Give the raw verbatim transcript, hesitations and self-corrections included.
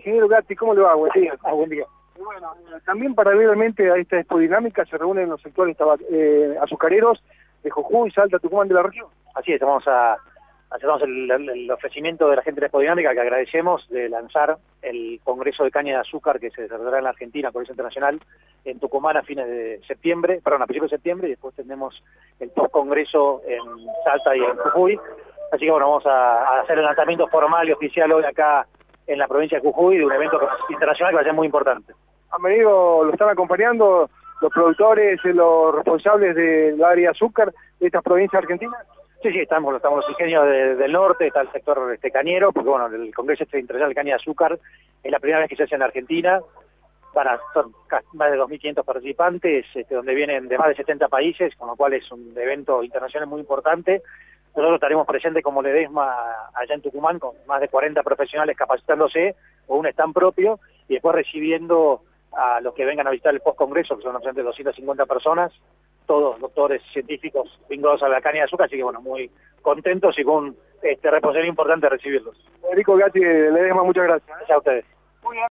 ingeniero Gatti, ¿cómo le va? Buen día. Ah, buen día. Y bueno, también paralelamente a esta expodinámica se reúnen los sectores eh, azucareros de Jujuy, Salta, Tucumán de la región. Así es, vamos a hacemos el, el, el ofrecimiento de la gente de la expodinámica, que agradecemos, de lanzar el Congreso de Caña de Azúcar que se desarrollará en la Argentina, Congreso Internacional, en Tucumán a fines de septiembre, perdón, a principios de septiembre, y después tenemos el post-congreso en Salta y en Jujuy. Así que bueno, vamos a, a hacer el lanzamiento formal y oficial hoy acá en la provincia de Jujuy de un evento internacional que va a ser muy importante. Han venido, lo están acompañando los productores, los responsables del área de azúcar de estas provincias argentinas. Sí, sí, estamos, estamos los ingenios de, del norte, está el sector este, cañero, porque bueno, el Congreso Internacional de Caña de Azúcar es la primera vez que se hace en Argentina. Para, son más de dos mil quinientos participantes, este, donde vienen de más de setenta países, con lo cual es un evento internacional muy importante. Nosotros estaremos presentes como Ledesma allá en Tucumán, con más de cuarenta profesionales capacitándose, o un stand propio, y después recibiendo a los que vengan a visitar el post-congreso, que son aproximadamente doscientas cincuenta personas, todos doctores científicos vinculados a la caña de azúcar, así que bueno, muy contentos y con este responsabilidad importante de recibirlos. Federico Gatti de Ledesma, muchas gracias. Gracias a ustedes.